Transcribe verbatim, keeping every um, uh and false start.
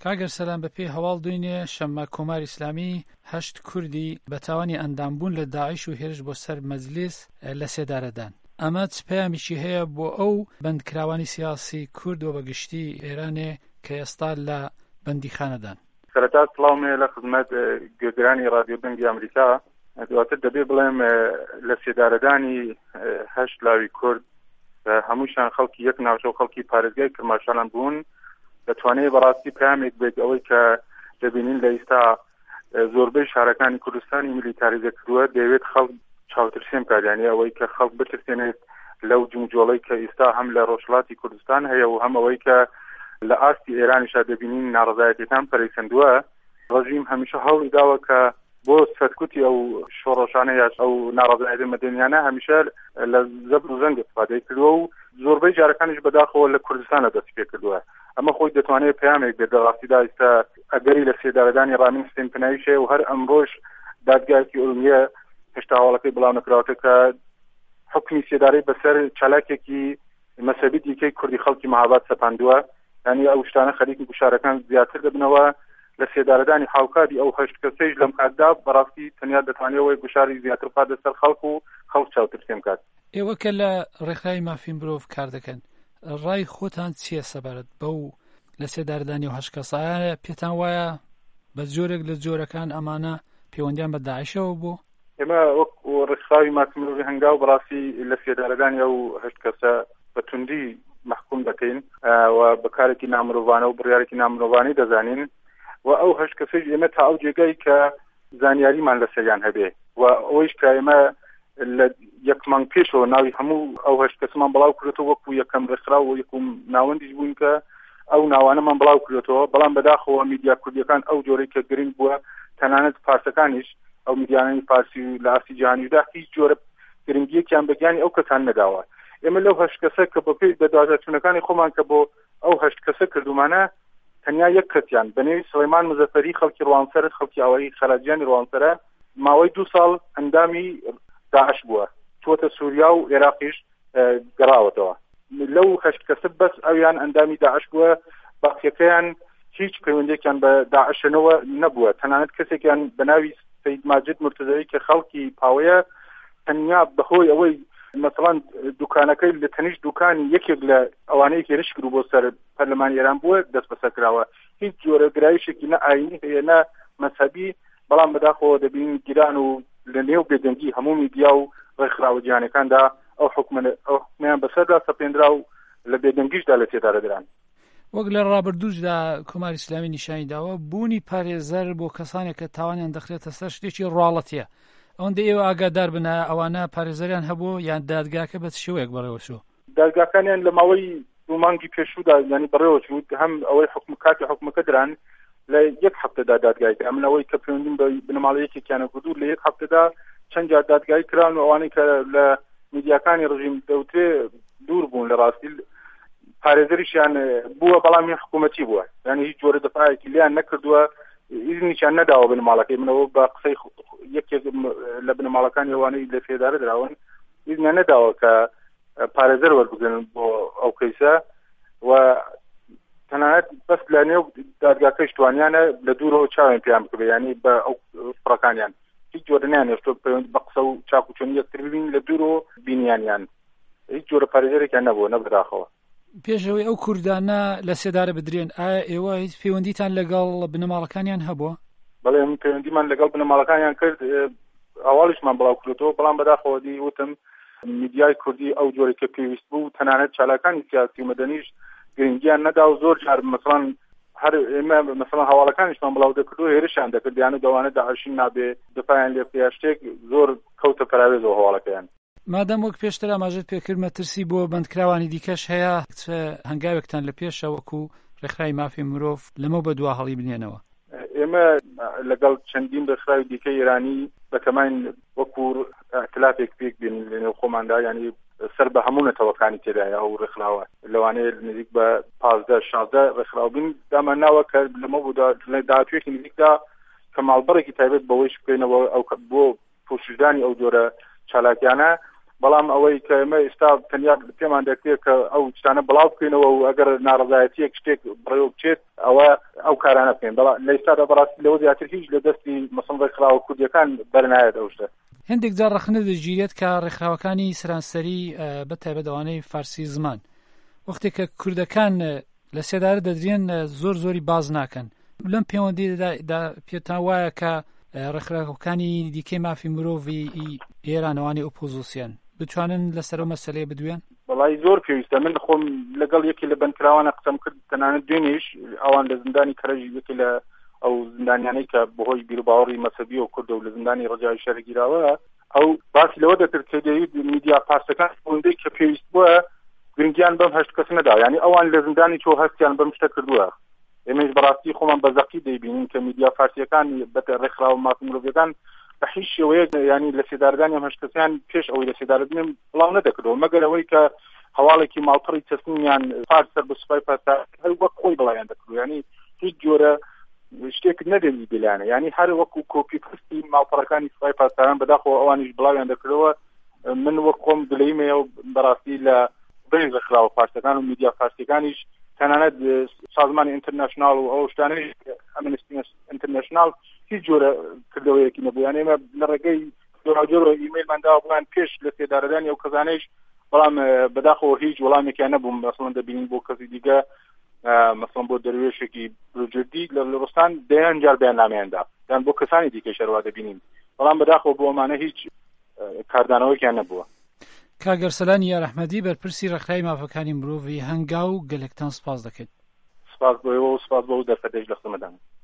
کاگەر سەلام بە پێی هەواڵ دوینێ شەممە کۆماری ئیسلامی هەشت کوردی بە تاوانی ئەندامبوون لە داعش و هێرش بۆ سەر مەجلیس لە سێدارەدان. ئەمە چ پەیامێکی هەیە بۆ ئەو بەندکراوانی سیاسی کورد و بەگشتی ئێرانێ کە ئێستا لە بەندیخانەدان؟ سەرەتا سڵاومێ لە خزمەت گوێگرانی رادیۆ دەنگی ئەمریکا. دواتر دەبێ بڵێم لە سێدارەدانی هەشت لاوی کورد هەمووشان خەڵکی یەک ناوچە و خەڵکی پارێزگای کرماشالان بوون. دەتوانێت بەڕاستی پامێک بێت ئەوەی کە دەبینین لە ئێستا زۆربەی شارەکانی کوردستانی میلیتاریزە کردووە دەیەوێت خەڵک چاوترسێن کاریانی ئەوەی کە خەڵک بترسێنێت لەو جنجۆڵەی کە ئێستا هەم لە ڕۆژهەڵاتی کوردستان هەیە و هەم ئەوەی کە لە ئاستی ئێرانیشا دەبینین ناڕەزایەتیەکان پەرەیسەندووە. ڕژیم هەمیشە هەوڵی داوە کە بۆ سەرکوتی ئەو شۆڕەشانەیە ئەو ناڕەزایەتی مەدەنیانە هەمیشە لە زەبر و زەنگ استفادەی کردووە و زۆربەی جارەکانیش بەداخەوە لە کوردستانە دەست پێ کردووە. ئەمە خۆی دەتوانێت پەیامێک بێت دەڕاستیدا ئێستا ئەگەری لە سێدارەدانی ڕامینستین پناویشێ و هەر ئەمڕۆژ دادگایەکی ئورومیە هێشتا هەواڵەکەی بڵاو نەکراوەتە کە حکمی سێدارەی بەسەر چالاکێکی مەسەبی دیکەی کوردی خەڵکی مەهاباد سەپاندووە. یعنی ئەو شتانە خەریکی گوشارەکان زیاتر دەبنەوە لە سێدارەدانی حاوکادی ئەو هەشت کەسەیش لەم کاتدا بەڕاستی تەنیا دەتوانێتەوەی گوشاری زیاتر بخات لەسەر خەڵک و خەڵک چاوترسێن کات. ئێوە کە لە ڕێکخراوی مافی مرۆڤ کار دەکەن، ڕای خۆتان چییە سەبارەت بەو لە سێدارەدانی و هەشت کەسایانە؟ پێتان وایە بە جۆرێک لە جۆرەکان ئەمانە پەیوەندیان بە داعشەوە بوو؟ ئێمە وەک ڕێکخراوی مافی مرۆڤی هەنگاو بەڕاستی لە سێدارەدانی ئەو هەشت کەسە بە توندی محکوم دەکەین و بەکارێکی نامرۆڤانە و بڕیارێکی نامرۆڤانی دەزانین و ئەو هەشت کەسەی ئێمە تا ئەو جێگەی کە زانیاریمان لەسەریان هەبێ و ئەوەیش کە ئێمە لە یەک مانگ پێشەوە ناوی هەموو ئەو هەشت کەسمان بڵاو کردێتەوە وەکو یەکەم ڕێکخراو و یەکم ناوەندیش بووین کە ئەو ناوانەمان بڵاو کردێتەوە. بەڵام بەداخەوە میدیا کوردیەکان ئەو جۆرەی کە گرنگ بووە تەنانەت پارسەکانیش ئەو میدیانەی پارسی و لە ئاستی جیهانیدا هیچ جۆرە گرنگیەکیان بەگیانی ئەو کەسان نەداوە. ئێمە لەو هەشت کەسە کە بەپێی بەدواجەچوونەکانی خۆمان کە بۆ ئەو هەشت کەسە کردومانە تەنیا یەک کەسیان بەنێوی سلەیمان مزەفەری خەڵکی ڕوانسەر خەڵکی ئاوایی خەلاجیانی ڕوانسەرە ماوەی دوو ساڵ ئەندامی داعش بووە، چۆتە سووریا و عێراقیش گەڕاوەتەوە. لەو هەشت کەسە بەس ئەویان ئەندامی داعش بووە، باقیەکەیان هیچ پەیوەندێکیان بە داعشەنەوە نەبووە. تەنانەت کەسێکیان بە ناوی سەید ماجد مرتزەوی کە خەڵکی پاوەیە تەنیا بەهۆی ئەوەی مثلا دوکانەکەی لە تەنیش دوکانی یەکێک لە ئەوانەیە هێرش کرد بۆ سەر پەرلەمانی ئێران بووە دەست بەسەر کراوە. هیچ جۆرە گرایشێکی نە ئاینی هەیە نە مەذهبی، بەڵام بەداخەوە دەبین گیران و لە نێو بێدەنگی هەموو میدیا و ڕێکخراوە جیهانیەکاندا ئەو حکومیان بەسەردا سەپێنرا و لە بێدەنگیشدا لە تێدارەدران. وەک لە ڕابردووشدا کۆماری ئیسلامی نیشانی داوە بوونی پارێزەر بۆ کەسانێک کە تاوانیان دەخرێتە سەر شتێکی ڕاڵەتیە. ئەوەندە ئێوە ئاگادار بنە ئەوانە پارێزەریان هەبوو یان دادگاکە بە شێوەیەک بەڕێوە چوو؟ دادگاکانیان لە ماوەی دوو مانگی پێشوودا ینی بەڕێوە چوو، هەم ئەوەی حکم کاتی حکومەکە دران لە یەک هەفتەدا دادگای کرا. من ئەوەی کە پەیوەندیم بە بنەماڵەیەکێکیانە کردو لە یەک هەفتەدا چەند جار دادگای کران و ئەوانەی کە لە میدیاکانی ڕژیم دەوترێ دوور بوون لە ڕاستی پارێزەریشیان بووە بەڵام حکوومەتی بووە، ینی هیچ جۆرە دەفاعێکی لیان نەکردووە، ئیزنیشان نەداوە بنەماڵەکەی. منەوە بە قسەی یەکێک لە بنەماڵەکانی ئەوانەی لە سێدارە دراون ئیزنیان نەداوە کە پارێزەر وەربگرن بۆ ئەو کەیسە و تەنانەت بەس لە نێو دادگاکەی توانیانە لە دوورەوە چاویان پێیان بکرێ، ینی بە ئەو فڕەکانیان هیچ جۆرە نیانێشتۆ پەیوەند بە قسە و چاک و چۆنی یەکتر ببین لە دوورەوە بینیانیان هیچ جۆرە پارێزەرێکیان نەبووە نە بەداخەوە. پێشەوەی ئەو کوردانە لە سێدارە بدرێن ئایا ئێوە هیچ پەیوەندیتان لەگەڵ بنەماڵەکانیان هەبووە؟ بەڵێ من پەیوەندیمان لەگەڵ بنەماڵەکانیان کرد، ئەواڵیشمان بڵاو کردەوە، بەڵام بەداخەوە دی وتم میدیای کوردی ئەو جۆرە کە پێویست بوو تەنانەت چالاکانی سیاسی و مەدەنیش گرنگیان نەدا و زۆر جار مثلا هەر ئێمە مثلا هەواڵەکانیشمان بڵاو دەکردو هێرشیان دەکرد، یانە دەوانە داعشین نابێ دفاعیان لێ بکە شتێک زۆر کەوتە پەراوێزەوە هەواڵەکەیان. مادەم وەک پێشتر ئاماژەت پێکرد مەترسی بۆ بەندکراوانی دیکەش هەیە، هەنگاوێکتان لە پێشە وەکو ڕێکخراوی مافی مرۆڤ لەمە بە دوا هەڵی بنێنەوە؟ ئێمە لەگەڵ چەندین ڕێکخراوی دیکەی ئێرانی بەتەماین وەکو ئەختلافێک پێک بین لەنێو خۆماندا، ینی سەر بە هەموو نەتەوەکانی تێدایە ئەو ڕێکخراوە لەوانەیە نزیک بە پازدە شازدە ڕێکخراو بین داماناوە کە لەمە بوودا لە داهاتوویەکی نزیکدا کە ماڵبەڕێکی تایبەت بەوەیش بکەینەوە ئەو بۆ پۆشدانی ئەو جۆرە چالاکیانە بەڵام ئەوەی کە ئێمە ئێستا تەنیا پێمان دەکرێت کە ئەو شتانە بڵاو بکەینەوە و ئەگەر ناڕەزایەتیەک شتێک بڕێوە بچێت ئەوە ئەو کارانە بکەین. بەڵام لە ئێستادا بەڕاستی لەوە زیاتر هیچ لە دەستی مەسەڵەن ڕێکخراوە کوردیەکان بەرنایەت ئەو شتە. هەندێک جار ڕەخنە دەگیرێت کە ڕێکخراوەکانی سەرانسەری بەتایبەت ئەوانەی فارسی زمان وەختێک کە کوردەکان لە سێدارە دەدرێن زۆر زۆری باز ناکەن. لەم پەیوەندیدا پێتان وایە کە ڕێکخراوەکانی دیکەی مافی مرۆڤی ئێرانەوانی ئۆپۆزیسیۆن بتوانن لەسەر ئەو مەسەلەیە بدوێن؟ وڵای زۆر پێویستە. من خۆم لەگەڵ یەکی لە بەندکراوانە قسەم کرد تەنانەت دوێنێش ئەوان لە زندانی کەرەژی یەکی لە ئەو زندانیانەی کە بەهۆی بیر و باوەڕی مەسەبی و کورد و لە زندانی ڕەجای شەرگیراوە ئەو باسی لەوە دەکرد کە دەیوت میدیا پارسەکان ئەوەندەی کە پێویست بووە گرنگیان بەم هەشت کەس نەدا، یعنی ئەوان لە زندانی چۆ هەستیان بەم شتە کردووە. ئێمەش بەڕاستی خۆمان بەزەقی دەیبینین کە میدیا فارسیەکان بەتە ڕێکخراوە مافی مرۆڤیەکان بە هیچ شێوەیەک ینی لە سێدارەدانی ئەم هەشت کەسیان پێش ئەوەی لە سێدارەدنێن بڵاو نەدەکردەوە مەگەر ئەوەی کە هەواڵێکی ماڵپەڕی چەسنیان فارسەر بە سوپای پاسا هەر وەک خۆی بڵاویان دەکردو، ینی هیچ جۆرە شتێک نەدەنی دلانە، ینی هەر وەکو کۆپی پستی ماڵپەڕەکانی سوپای پاسداران بەداخەوە ئەوانیش بڵاویان دەکردەوە. من وەک خۆم دلەیمەیە و بەڕاستی لە بین ڕێکخراوە فارسیەکان و میدیا فارسیەکانیش تەنانەت سازمانی ئینتەرناشنال و ئەو شتانەی ئەمنستی ئینتەرناشنال هیچ جۆرە کردەوەیەکی نەبوو. یعنی ئێمە لە ڕێگەی جۆراوجۆرە ئیمەیلمان داوە بڵیان پێش لە سێدارەدانی ئەو کەسانەیش، بەڵام بەداخەوە هیچ وەڵامێکیان نەبوو مەسەڵەن دەبینین بۆ کەسی دیگە مەسەڵەن بۆ دەروێشێکی بروجردی لە لەڕستان دەیان جار بەیاننامەیاندا یان بۆ کەسانی دیکە شەروا دەبینین، بەڵام بەداخەوە بۆ ئەمانە هیچ کاردانەوەیکیان نەبووە. کاگەرسەلانی یارەحمەدی بەرپرسی ڕێکخراوی مافەکانی مرۆڤی هەنگاو گەلێکتان سپاس دەکەیت. سپاس بۆ ئێوە و سپاس بۆ ئەو دەرفەتەش لە خزمەتدان.